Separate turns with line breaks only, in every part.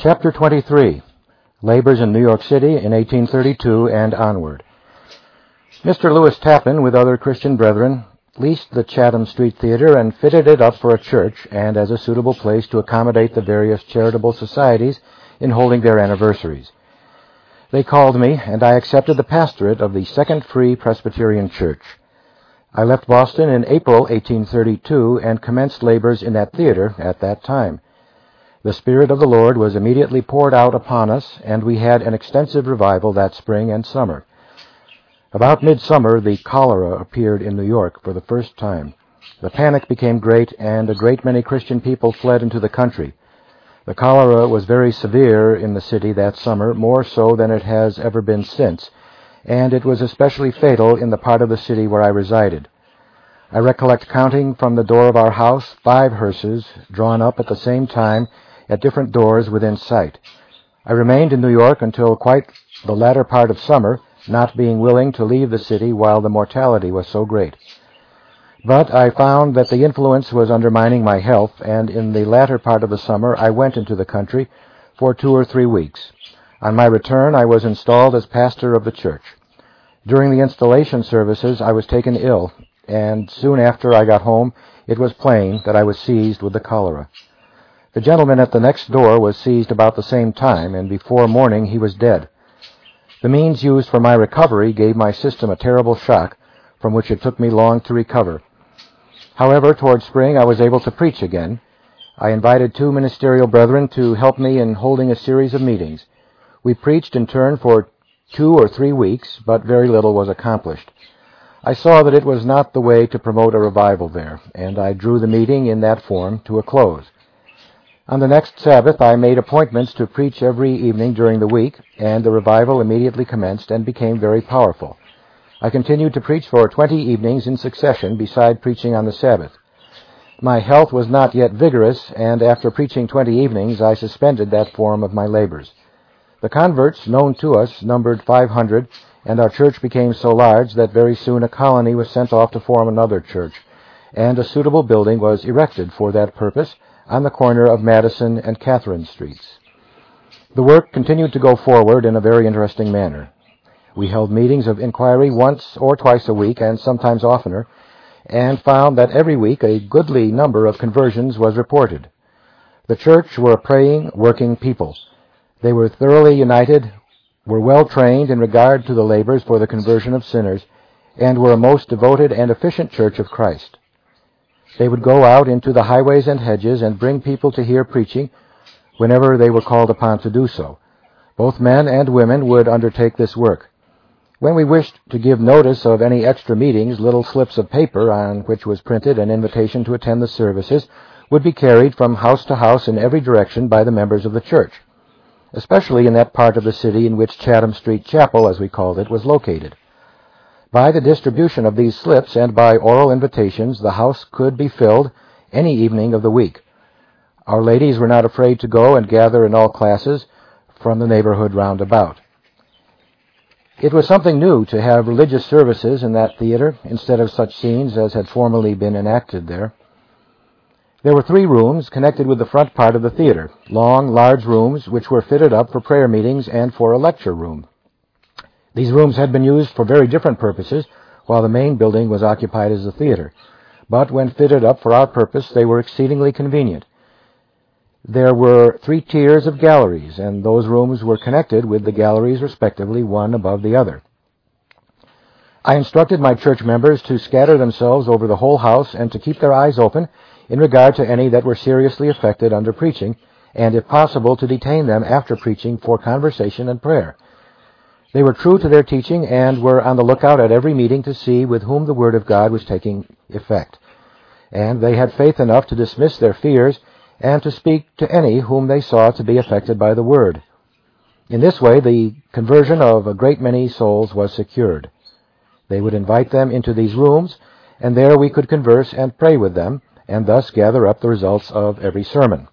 Chapter 23. Labors in New York City in 1832 and onward. Mr. Lewis Tappan, with other Christian brethren, leased the Chatham Street Theater and fitted it up for a church and as a suitable place to accommodate the various charitable societies in holding their anniversaries. They called me, and I accepted the pastorate of the Second Free Presbyterian Church. I left Boston in April 1832 and commenced labors in that theater at that time. The Spirit of the Lord was immediately poured out upon us, and we had an extensive revival that spring and summer. About midsummer, the cholera appeared in New York for the first time. The panic became great, and a great many Christian people fled into the country. The cholera was very severe in the city that summer, more so than it has ever been since, and it was especially fatal in the part of the city where I resided. I recollect counting from the door of our house 5 hearses drawn up at the same time at different doors within sight. I remained in New York until quite the latter part of summer, not being willing to leave the city while the mortality was so great. But I found that the influence was undermining my health, and in the latter part of the summer I went into the country for 2 or 3 weeks. On my return, I was installed as pastor of the church. During the installation services, I was taken ill, and soon after I got home, it was plain that I was seized with the cholera. The gentleman at the next door was seized about the same time, and before morning he was dead. The means used for my recovery gave my system a terrible shock, from which it took me long to recover. However, toward spring I was able to preach again. I invited 2 ministerial brethren to help me in holding a series of meetings. We preached in turn for 2 or 3 weeks, but very little was accomplished. I saw that it was not the way to promote a revival there, and I drew the meeting in that form to a close. On the next Sabbath, I made appointments to preach every evening during the week, and the revival immediately commenced and became very powerful. I continued to preach for 20 evenings in succession, beside preaching on the Sabbath. My health was not yet vigorous, and after preaching 20 evenings, I suspended that form of my labors. The converts known to us numbered 500, and our church became so large that very soon a colony was sent off to form another church, and a suitable building was erected for that purpose on the corner of Madison and Catherine Streets. The work continued to go forward in a very interesting manner. We held meetings of inquiry once or twice a week, and sometimes oftener, and found that every week a goodly number of conversions was reported. The church were a praying, working people. They were thoroughly united, were well trained in regard to the labors for the conversion of sinners, and were a most devoted and efficient church of Christ. They would go out into the highways and hedges and bring people to hear preaching whenever they were called upon to do so. Both men and women would undertake this work. When we wished to give notice of any extra meetings, little slips of paper on which was printed an invitation to attend the services would be carried from house to house in every direction by the members of the church, especially in that part of the city in which Chatham Street Chapel, as we called it, was located. By the distribution of these slips and by oral invitations, the house could be filled any evening of the week. Our ladies were not afraid to go and gather in all classes from the neighborhood round about. It was something new to have religious services in that theater instead of such scenes as had formerly been enacted there. There were 3 rooms connected with the front part of the theater, long, large rooms which were fitted up for prayer meetings and for a lecture room. These rooms had been used for very different purposes, while the main building was occupied as a theater. But when fitted up for our purpose, they were exceedingly convenient. There were 3 tiers of galleries, and those rooms were connected with the galleries respectively, one above the other. I instructed my church members to scatter themselves over the whole house and to keep their eyes open in regard to any that were seriously affected under preaching, and if possible to detain them after preaching for conversation and prayer. They were true to their teaching and were on the lookout at every meeting to see with whom the Word of God was taking effect. And they had faith enough to dismiss their fears and to speak to any whom they saw to be affected by the Word. In this way, the conversion of a great many souls was secured. They would invite them into these rooms, and there we could converse and pray with them, and thus gather up the results of every sermon.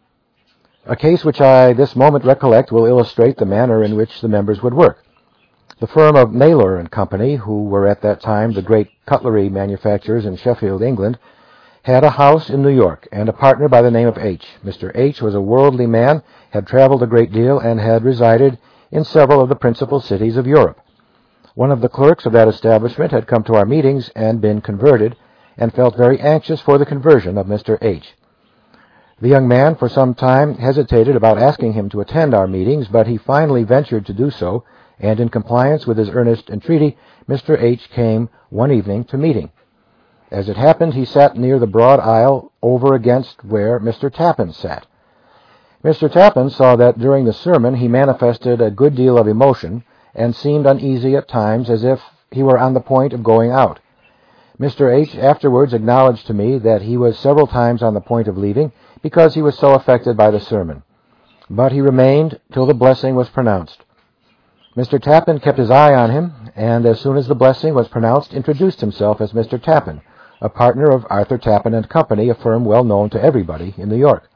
A case which I this moment recollect will illustrate the manner in which the members would work. The firm of Naylor and Company, who were at that time the great cutlery manufacturers in Sheffield, England, had a house in New York and a partner by the name of H. Mr. H was a worldly man, had traveled a great deal, and had resided in several of the principal cities of Europe. One of the clerks of that establishment had come to our meetings and been converted, and felt very anxious for the conversion of Mr. H. The young man for some time hesitated about asking him to attend our meetings, but he finally ventured to do so, and in compliance with his earnest entreaty, Mr. H. came one evening to meeting. As it happened, he sat near the broad aisle over against where Mr. Tappan sat. Mr. Tappan saw that during the sermon he manifested a good deal of emotion and seemed uneasy at times, as if he were on the point of going out. Mr. H. afterwards acknowledged to me that he was several times on the point of leaving because he was so affected by the sermon. But he remained till the blessing was pronounced. Mr. Tappan kept his eye on him, and as soon as the blessing was pronounced, introduced himself as Mr. Tappan, a partner of Arthur Tappan and Company, a firm well known to everybody in New York.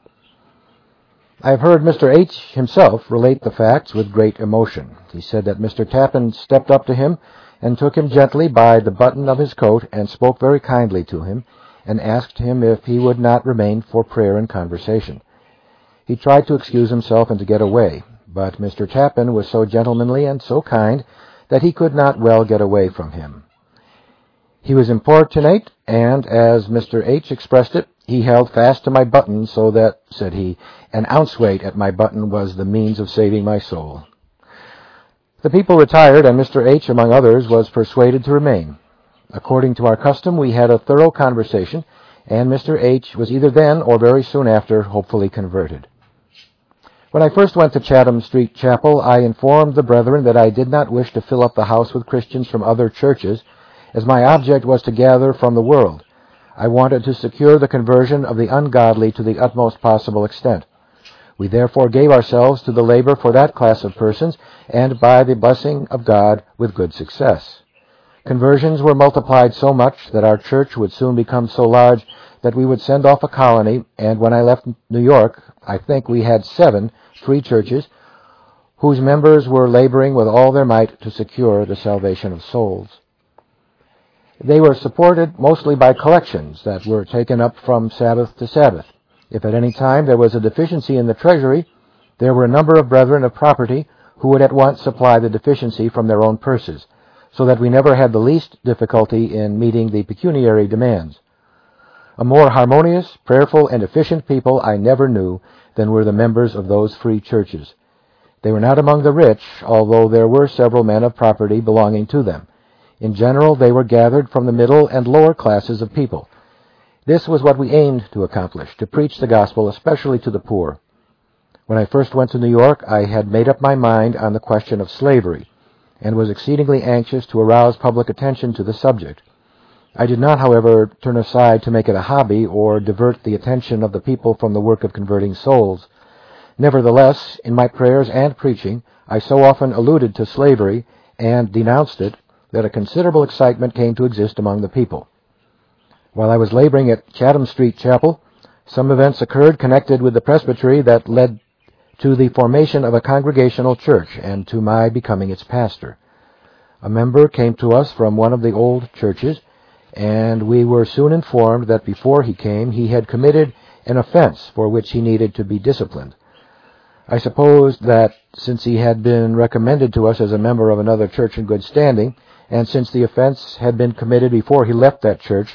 I have heard Mr. H. himself relate the facts with great emotion. He said that Mr. Tappan stepped up to him and took him gently by the button of his coat and spoke very kindly to him and asked him if he would not remain for prayer and conversation. He tried to excuse himself and to get away, but Mr. Tappan was so gentlemanly and so kind that he could not well get away from him. He was importunate, and, as Mr. H. expressed it, he held fast to my button so that, said he, an ounce weight at my button was the means of saving my soul. The people retired, and Mr. H., among others, was persuaded to remain. According to our custom, we had a thorough conversation, and Mr. H. was either then or very soon after hopefully converted. When I first went to Chatham Street Chapel, I informed the brethren that I did not wish to fill up the house with Christians from other churches, as my object was to gather from the world. I wanted to secure the conversion of the ungodly to the utmost possible extent. We therefore gave ourselves to the labor for that class of persons, and by the blessing of God, with good success. Conversions were multiplied so much that our church would soon become so large that we would send off a colony, and when I left New York, I think we had 7 free churches whose members were laboring with all their might to secure the salvation of souls. They were supported mostly by collections that were taken up from Sabbath to Sabbath. If at any time there was a deficiency in the treasury, there were a number of brethren of property who would at once supply the deficiency from their own purses, so that we never had the least difficulty in meeting the pecuniary demands. A more harmonious, prayerful, and efficient people I never knew than were the members of those free churches. They were not among the rich, although there were several men of property belonging to them. In general, they were gathered from the middle and lower classes of people. This was what we aimed to accomplish, to preach the gospel, especially to the poor. When I first went to New York, I had made up my mind on the question of slavery, and was exceedingly anxious to arouse public attention to the subject. I did not, however, turn aside to make it a hobby or divert the attention of the people from the work of converting souls. Nevertheless, in my prayers and preaching, I so often alluded to slavery and denounced it that a considerable excitement came to exist among the people. While I was laboring at Chatham Street Chapel, some events occurred connected with the presbytery that led to the formation of a congregational church and to my becoming its pastor. A member came to us from one of the old churches, and we were soon informed that before he came he had committed an offense for which he needed to be disciplined. I supposed that since he had been recommended to us as a member of another church in good standing, and since the offense had been committed before he left that church,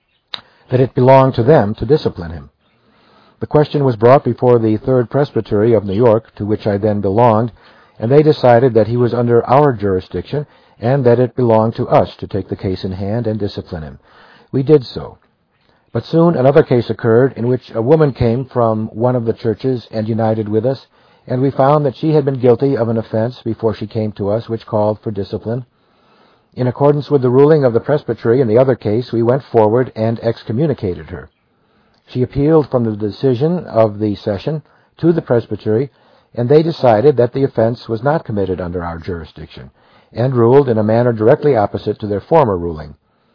that it belonged to them to discipline him. The question was brought before the Third Presbytery of New York, to which I then belonged, and they decided that he was under our jurisdiction and that it belonged to us to take the case in hand and discipline him. We did so. But soon another case occurred in which a woman came from one of the churches and united with us, and we found that she had been guilty of an offense before she came to us which called for discipline. In accordance with the ruling of the presbytery in the other case, we went forward and excommunicated her. She appealed from the decision of the session to the presbytery, and they decided that the offense was not committed under our jurisdiction, and ruled in a manner directly opposite to their former ruling.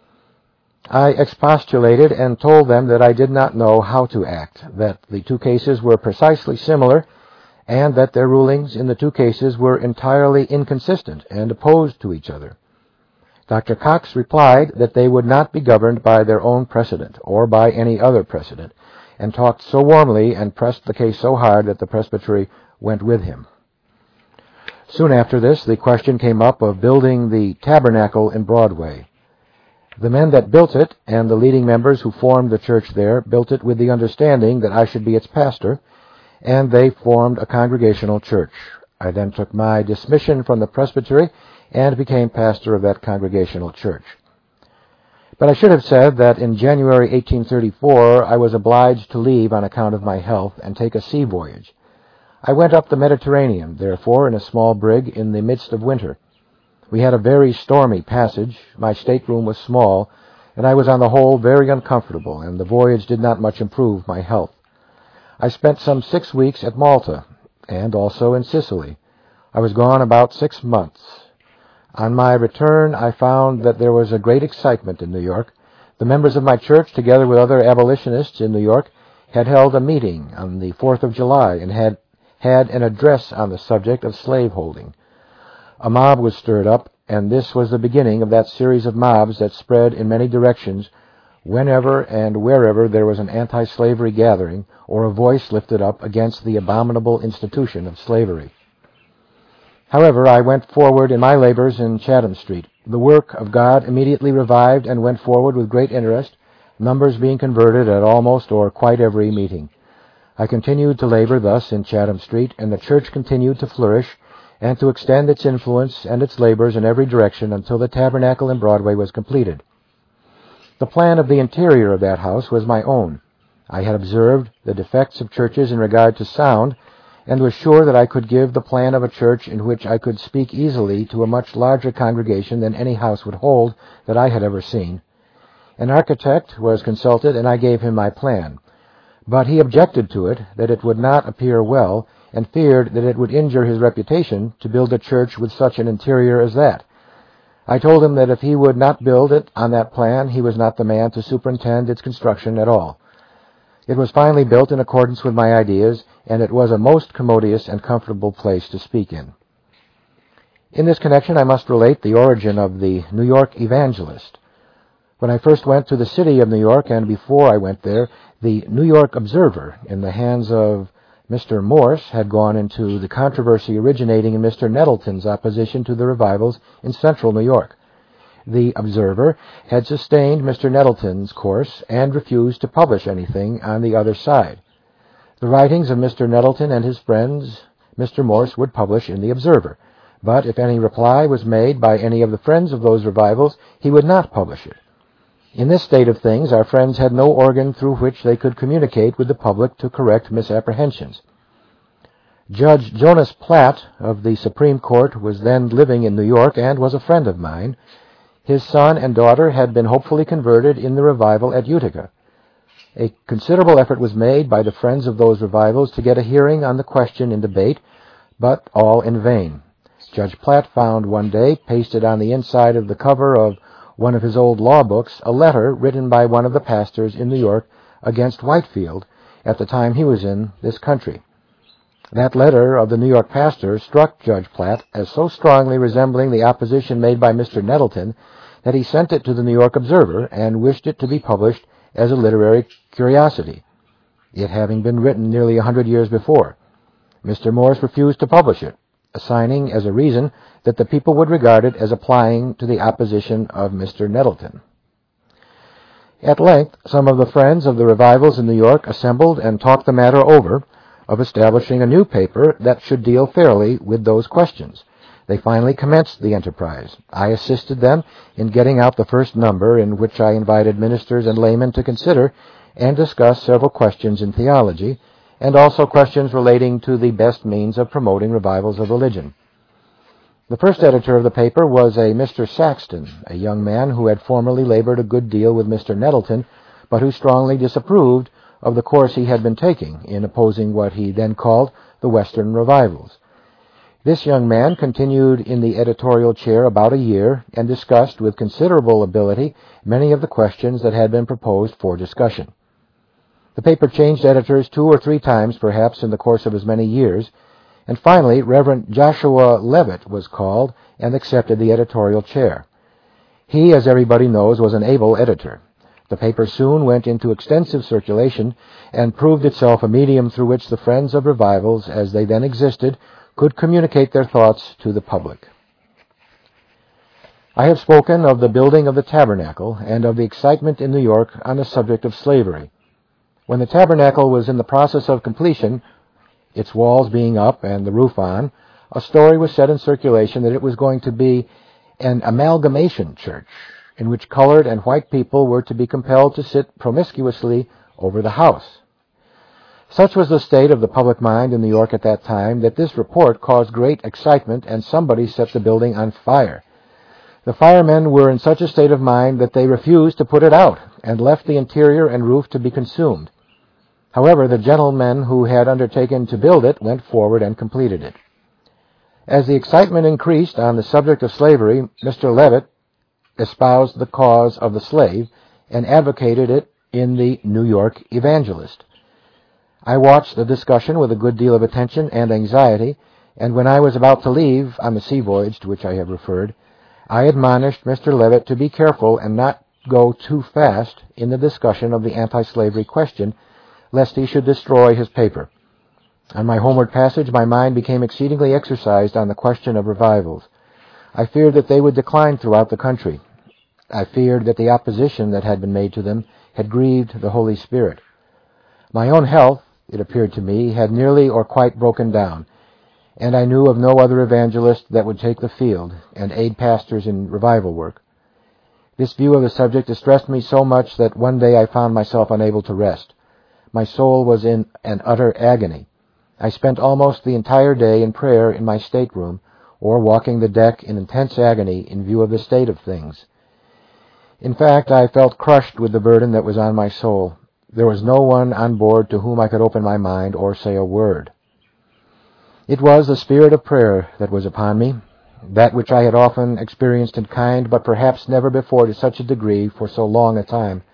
I expostulated and told them that I did not know how to act, that the 2 cases were precisely similar, and that their rulings in the 2 cases were entirely inconsistent and opposed to each other. Dr. Cox replied that they would not be governed by their own precedent or by any other precedent, and talked so warmly and pressed the case so hard that the presbytery went with him. Soon after this, the question came up of building the tabernacle in Broadway. The men that built it and the leading members who formed the church there built it with the understanding that I should be its pastor, and they formed a congregational church. I then took my dismission from the presbytery and became pastor of that congregational church. But I should have said that in January 1834 I was obliged to leave on account of my health and take a sea voyage. I went up the Mediterranean, therefore, in a small brig in the midst of winter. We had a very stormy passage, my stateroom was small, and I was on the whole very uncomfortable, and the voyage did not much improve my health. I spent some 6 weeks at Malta, and also in Sicily. I was gone about 6 months. On my return, I found that there was a great excitement in New York. The members of my church, together with other abolitionists in New York, had held a meeting on the 4th of July and had an address on the subject of slaveholding. A mob was stirred up, and this was the beginning of that series of mobs that spread in many directions whenever and wherever there was an anti-slavery gathering or a voice lifted up against the abominable institution of slavery. However, I went forward in my labors in Chatham Street. The work of God immediately revived and went forward with great interest, numbers being converted at almost or quite every meeting. I continued to labor thus in Chatham Street, and the church continued to flourish and to extend its influence and its labors in every direction until the tabernacle in Broadway was completed. The plan of the interior of that house was my own. I had observed the defects of churches in regard to sound, and was sure that I could give the plan of a church in which I could speak easily to a much larger congregation than any house would hold that I had ever seen. An architect was consulted, and I gave him my plan. But he objected to it, that it would not appear well, and feared that it would injure his reputation to build a church with such an interior as that. I told him that if he would not build it on that plan, he was not the man to superintend its construction at all. It was finally built in accordance with my ideas, and it was a most commodious and comfortable place to speak in. In this connection, I must relate the origin of the New York Evangelist. When I first went to the city of New York, and before I went there, the New York Observer, in the hands of Mr. Morse, had gone into the controversy originating in Mr. Nettleton's opposition to the revivals in central New York. The Observer had sustained Mr. Nettleton's course and refused to publish anything on the other side. The writings of Mr. Nettleton and his friends Mr. Morse would publish in the Observer, but if any reply was made by any of the friends of those revivals, he would not publish it. In this state of things, our friends had no organ through which they could communicate with the public to correct misapprehensions. Judge Jonas Platt of the Supreme Court was then living in New York and was a friend of mine. His son and daughter had been hopefully converted in the revival at Utica. A considerable effort was made by the friends of those revivals to get a hearing on the question in debate, but all in vain. Judge Platt found one day, pasted on the inside of the cover of one of his old law books, a letter written by one of the pastors in New York against Whitefield at the time he was in this country. That letter of the New York pastor struck Judge Platt as so strongly resembling the opposition made by Mr. Nettleton that he sent it to the New York Observer and wished it to be published as a literary curiosity, it having been written nearly 100 years before. Mr. Morse refused to publish it, assigning as a reason that the people would regard it as applying to the opposition of Mr. Nettleton. At length, some of the friends of the revivals in New York assembled and talked the matter over of establishing a new paper that should deal fairly with those questions. They finally commenced the enterprise. I assisted them in getting out the first number, in which I invited ministers and laymen to consider and discuss several questions in theology, and also questions relating to the best means of promoting revivals of religion. The first editor of the paper was a Mr. Saxton, a young man who had formerly labored a good deal with Mr. Nettleton, but who strongly disapproved of the course he had been taking in opposing what he then called the Western revivals. This young man continued in the editorial chair about a year and discussed with considerable ability many of the questions that had been proposed for discussion. The paper changed editors 2 or 3 times, perhaps, in the course of as many years, and finally Reverend Joshua Levitt was called and accepted the editorial chair. He, as everybody knows, was an able editor. The paper soon went into extensive circulation and proved itself a medium through which the friends of revivals, as they then existed, could communicate their thoughts to the public. I have spoken of the building of the tabernacle and of the excitement in New York on the subject of slavery. When the tabernacle was in the process of completion, its walls being up and the roof on, a story was set in circulation that it was going to be an amalgamation church in which colored and white people were to be compelled to sit promiscuously over the house. Such was the state of the public mind in New York at that time that this report caused great excitement, and somebody set the building on fire. The firemen were in such a state of mind that they refused to put it out and left the interior and roof to be consumed. However, the gentlemen who had undertaken to build it went forward and completed it. As the excitement increased on the subject of slavery, Mr. Levitt espoused the cause of the slave and advocated it in the New York Evangelist. I watched the discussion with a good deal of attention and anxiety, and when I was about to leave on the sea voyage to which I have referred, I admonished Mr. Levitt to be careful and not go too fast in the discussion of the anti-slavery question, lest he should destroy his paper. On my homeward passage, my mind became exceedingly exercised on the question of revivals. I feared that they would decline throughout the country. I feared that the opposition that had been made to them had grieved the Holy Spirit. My own health, it appeared to me, had nearly or quite broken down, and I knew of no other evangelist that would take the field and aid pastors in revival work. This view of the subject distressed me so much that one day I found myself unable to rest. My soul was in an utter agony. I spent almost the entire day in prayer in my stateroom, or walking the deck in intense agony in view of the state of things. In fact, I felt crushed with the burden that was on my soul. There was no one on board to whom I could open my mind or say a word. It was the spirit of prayer that was upon me, that which I had often experienced in kind, but perhaps never before to such a degree for so long a time.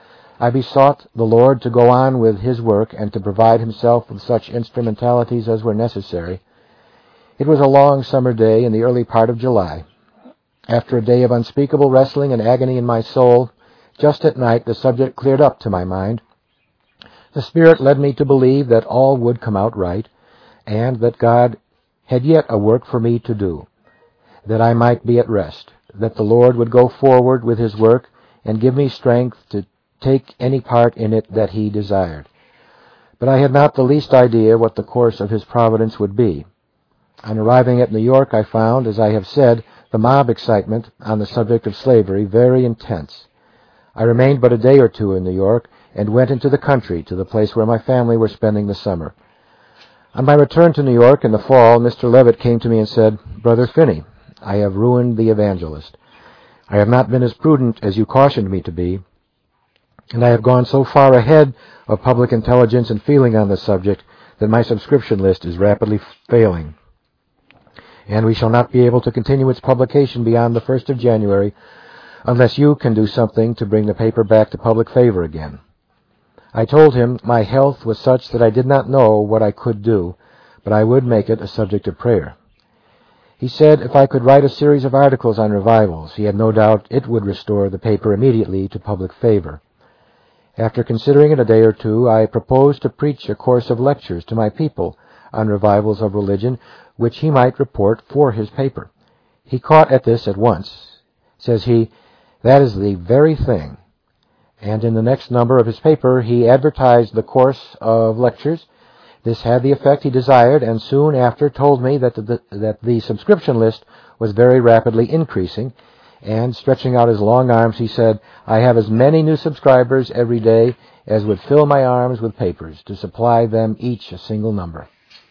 I besought the Lord to go on with His work and to provide Himself with such instrumentalities as were necessary. It was a long summer day in the early part of July. After a day of unspeakable wrestling and agony in my soul, just at night the subject cleared up to my mind. The Spirit led me to believe that all would come out right, and that God had yet a work for me to do, that I might be at rest, that the Lord would go forward with His work and give me strength to take any part in it that He desired. But I had not the least idea what the course of His providence would be. On arriving at New York, I found, as I have said, the mob excitement on the subject of slavery very intense. I remained but a day or two in New York and went into the country to the place where my family were spending the summer. On my return to New York in the fall, Mr. Levitt came to me and said, "Brother Finney, I have ruined the Evangelist. I have not been as prudent as you cautioned me to be, and I have gone so far ahead of public intelligence and feeling on the subject that my subscription list is rapidly failing, and we shall not be able to continue its publication beyond the 1st of January unless you can do something to bring the paper back to public favor again." I told him my health was such that I did not know what I could do, but I would make it a subject of prayer. He said if I could write a series of articles on revivals, he had no doubt it would restore the paper immediately to public favor. After considering it a day or two, I proposed to preach a course of lectures to my people on revivals of religion, which he might report for his paper. He caught at this at once. Says he, "That is the very thing." And in the next number of his paper, he advertised the course of lectures. This had the effect he desired, and soon after told me that the subscription list was very rapidly increasing, and stretching out his long arms, he said, "I have as many new subscribers every day as would fill my arms with papers to supply them each a single number."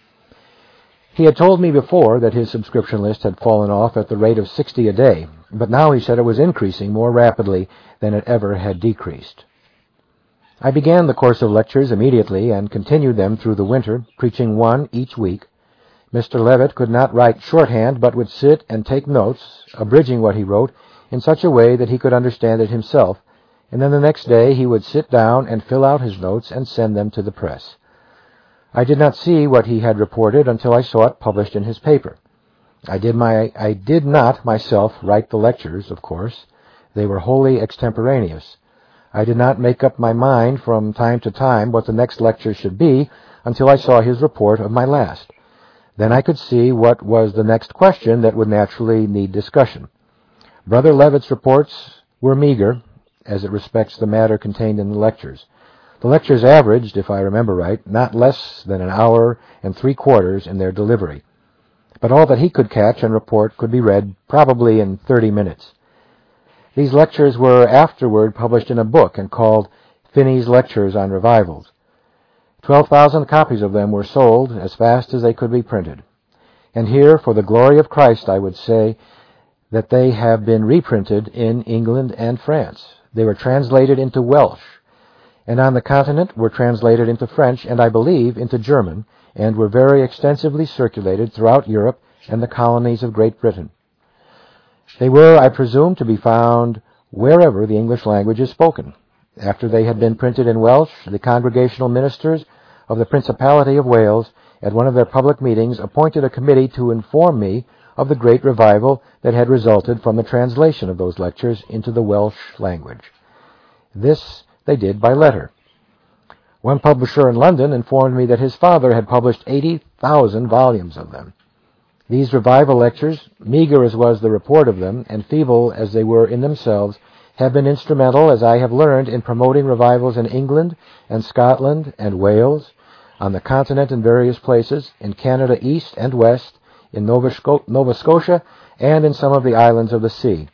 He had told me before that his subscription list had fallen off at the rate of 60 a day, but now he said it was increasing more rapidly than it ever had decreased. I began the course of lectures immediately and continued them through the winter, preaching one each week. Mr. Levitt could not write shorthand, but would sit and take notes, abridging what he wrote in such a way that he could understand it himself, and then the next day he would sit down and fill out his notes and send them to the press. I did not see what he had reported until I saw it published in his paper. I did not myself write the lectures, of course. They were wholly extemporaneous. I did not make up my mind from time to time what the next lecture should be until I saw his report of my last. Then I could see what was the next question that would naturally need discussion. Brother Leavitt's reports were meager as it respects the matter contained in the lectures. The lectures averaged, if I remember right, not less than an hour and 3/4 in their delivery. But all that he could catch and report could be read probably in 30 minutes. These lectures were afterward published in a book and called Finney's Lectures on Revivals. 12,000 copies of them were sold as fast as they could be printed. And here, for the glory of Christ, I would say that they have been reprinted in England and France. They were translated into Welsh, and on the continent were translated into French and, I believe, into German, and were very extensively circulated throughout Europe and the colonies of Great Britain. They were, I presume, to be found wherever the English language is spoken. After they had been printed in Welsh, the congregational ministers of the Principality of Wales, at one of their public meetings, appointed a committee to inform me of the great revival that had resulted from the translation of those lectures into the Welsh language. This they did by letter. One publisher in London informed me that his father had published 80,000 volumes of them. These revival lectures, meager as was the report of them, and feeble as they were in themselves, have been instrumental, as I have learned, in promoting revivals in England and Scotland and Wales, on the continent in various places, in Canada East and West, in Nova Scotia, and in some of the islands of the sea.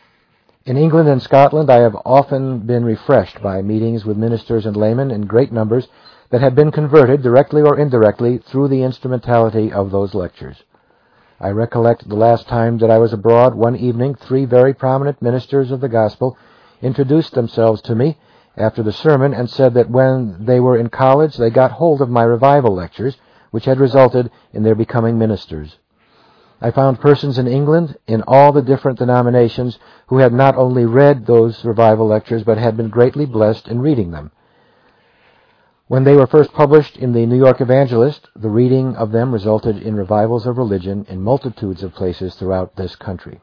In England and Scotland I have often been refreshed by meetings with ministers and laymen in great numbers that had been converted, directly or indirectly, through the instrumentality of those lectures. I recollect the last time that I was abroad, one evening, 3 very prominent ministers of the gospel introduced themselves to me after the sermon and said that when they were in college they got hold of my revival lectures, which had resulted in their becoming ministers. I found persons in England, in all the different denominations, who had not only read those revival lectures, but had been greatly blessed in reading them. When they were first published in the New York Evangelist, the reading of them resulted in revivals of religion in multitudes of places throughout this country.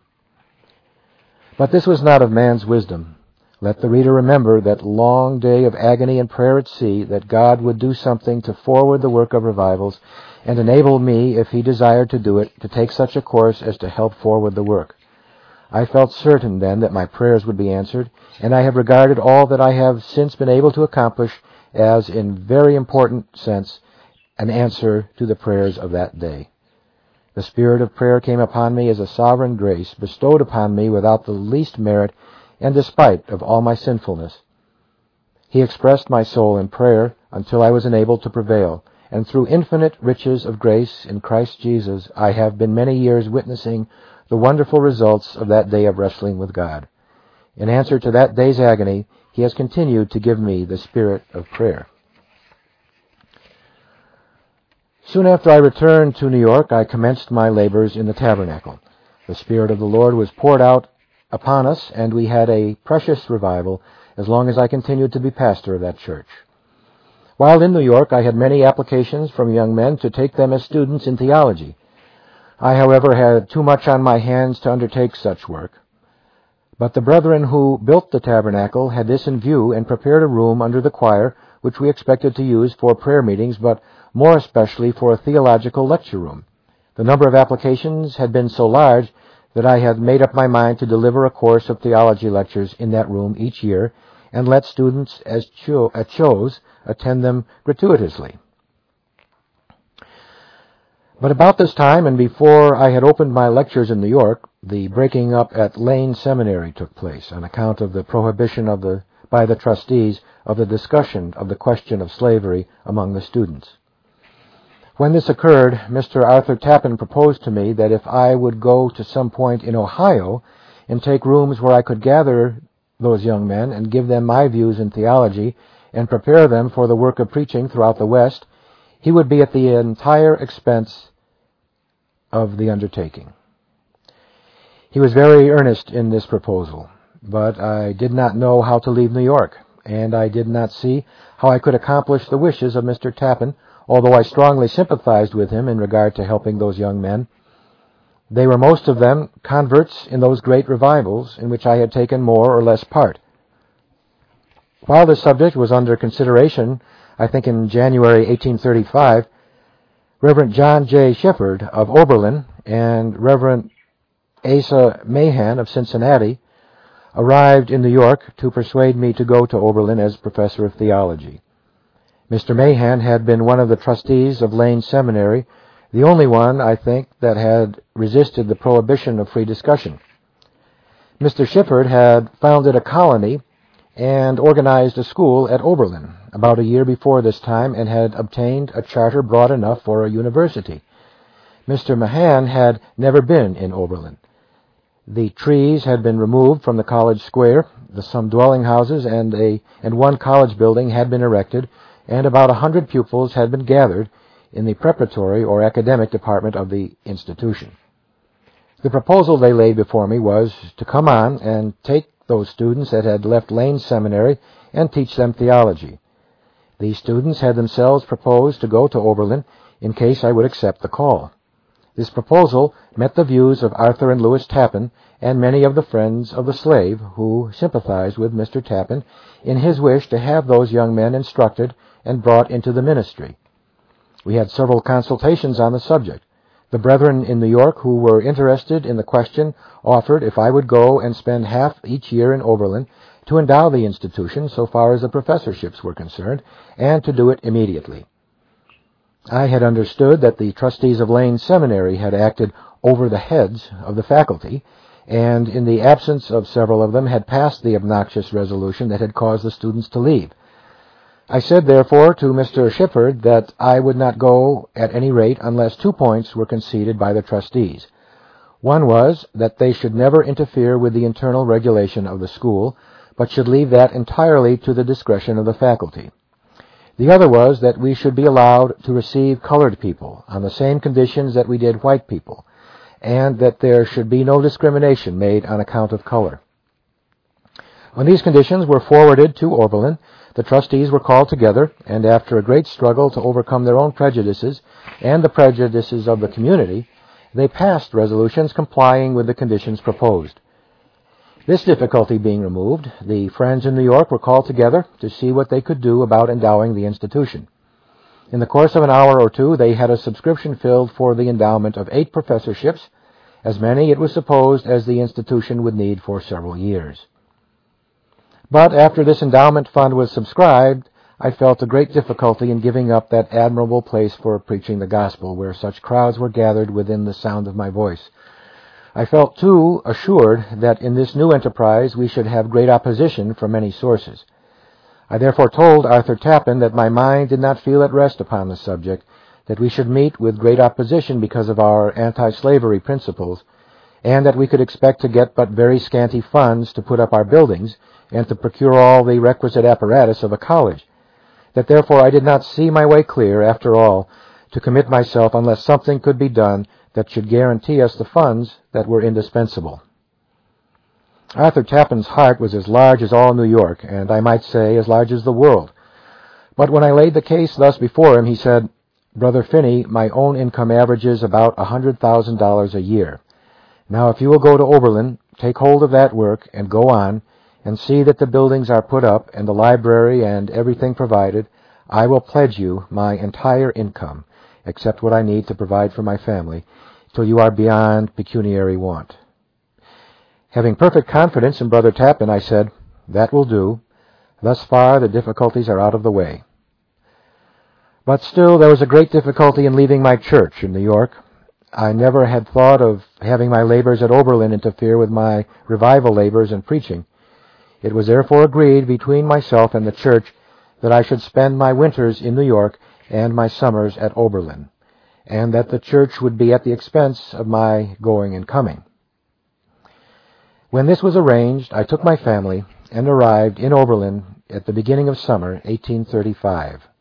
But this was not of man's wisdom. Let the reader remember that long day of agony and prayer at sea, that God would do something to forward the work of revivals, and enable me, if he desired to do it, to take such a course as to help forward the work. I felt certain then that my prayers would be answered, and I have regarded all that I have since been able to accomplish as, in very important sense, an answer to the prayers of that day. The spirit of prayer came upon me as a sovereign grace, bestowed upon me without the least merit and despite of all my sinfulness. He expressed my soul in prayer until I was enabled to prevail, and through infinite riches of grace in Christ Jesus, I have been many years witnessing the wonderful results of that day of wrestling with God. In answer to that day's agony, he has continued to give me the spirit of prayer. Soon after I returned to New York, I commenced my labors in the tabernacle. The Spirit of the Lord was poured out upon us, and we had a precious revival as long as I continued to be pastor of that church. While in New York, I had many applications from young men to take them as students in theology. I, however, had too much on my hands to undertake such work. But the brethren who built the tabernacle had this in view and prepared a room under the choir, which we expected to use for prayer meetings, but more especially for a theological lecture room. The number of applications had been so large that I had made up my mind to deliver a course of theology lectures in that room each year and let students as chose attend them gratuitously. But about this time, and before I had opened my lectures in New York, the breaking up at Lane Seminary took place on account of the prohibition by the trustees of the discussion of the question of slavery among the students. When this occurred, Mr. Arthur Tappan proposed to me that if I would go to some point in Ohio and take rooms where I could gather those young men and give them my views in theology and prepare them for the work of preaching throughout the West, he would be at the entire expense of the undertaking. He was very earnest in this proposal, but I did not know how to leave New York, and I did not see how I could accomplish the wishes of Mr. Tappan, although I strongly sympathized with him in regard to helping those young men. They were most of them converts in those great revivals in which I had taken more or less part. While this subject was under consideration, I think in January 1835, Reverend John J. Shifford of Oberlin and Reverend Asa Mahan of Cincinnati arrived in New York to persuade me to go to Oberlin as professor of theology. Mr. Mahan had been one of the trustees of Lane Seminary, the only one, I think, that had resisted the prohibition of free discussion. Mr. Shifford had founded a colony and organized a school at Oberlin about a year before this time and had obtained a charter broad enough for a university. Mr. Mahan had never been in Oberlin. The trees had been removed from the college square, some dwelling houses and one college building had been erected, and about 100 pupils had been gathered in the preparatory or academic department of the institution. The proposal they laid before me was to come on and take those students that had left Lane Seminary and teach them theology. These students had themselves proposed to go to Oberlin in case I would accept the call. This proposal met the views of Arthur and Lewis Tappan and many of the friends of the slave who sympathized with Mr. Tappan in his wish to have those young men instructed and brought into the ministry. We had several consultations on the subject. The brethren in New York who were interested in the question offered if I would go and spend half each year in Oberlin to endow the institution so far as the professorships were concerned, and to do it immediately. I had understood that the trustees of Lane Seminary had acted over the heads of the faculty, and in the absence of several of them had passed the obnoxious resolution that had caused the students to leave. I said, therefore, to Mr. Shifford that I would not go at any rate unless 2 points were conceded by the trustees. One was that they should never interfere with the internal regulation of the school, but should leave that entirely to the discretion of the faculty. The other was that we should be allowed to receive colored people on the same conditions that we did white people, and that there should be no discrimination made on account of color. When these conditions were forwarded to Oberlin, the trustees were called together, and after a great struggle to overcome their own prejudices and the prejudices of the community, they passed resolutions complying with the conditions proposed. This difficulty being removed, the friends in New York were called together to see what they could do about endowing the institution. In the course of an hour or two, they had a subscription filled for the endowment of 8 professorships, as many, it was supposed, as the institution would need for several years. But after this endowment fund was subscribed, I felt a great difficulty in giving up that admirable place for preaching the gospel, where such crowds were gathered within the sound of my voice. I felt, too, assured that in this new enterprise we should have great opposition from many sources. I therefore told Arthur Tappan that my mind did not feel at rest upon the subject, that we should meet with great opposition because of our anti-slavery principles, and that we could expect to get but very scanty funds to put up our buildings and to procure all the requisite apparatus of a college, that therefore I did not see my way clear, after all, to commit myself unless something could be done that should guarantee us the funds that were indispensable. Arthur Tappan's heart was as large as all New York, and I might say as large as the world. But when I laid the case thus before him, he said, "Brother Finney, my own income averages about $100,000 a year. Now, if you will go to Oberlin, take hold of that work and go on, and see that the buildings are put up and the library and everything provided, I will pledge you my entire income, except what I need to provide for my family, till you are beyond pecuniary want." Having perfect confidence in Brother Tappan, I said, "That will do. Thus far the difficulties are out of the way." But still there was a great difficulty in leaving my church in New York. I never had thought of having my labors at Oberlin interfere with my revival labors and preaching. It was therefore agreed between myself and the church that I should spend my winters in New York and my summers at Oberlin, and that the church would be at the expense of my going and coming. When this was arranged, I took my family and arrived in Oberlin at the beginning of summer, 1835.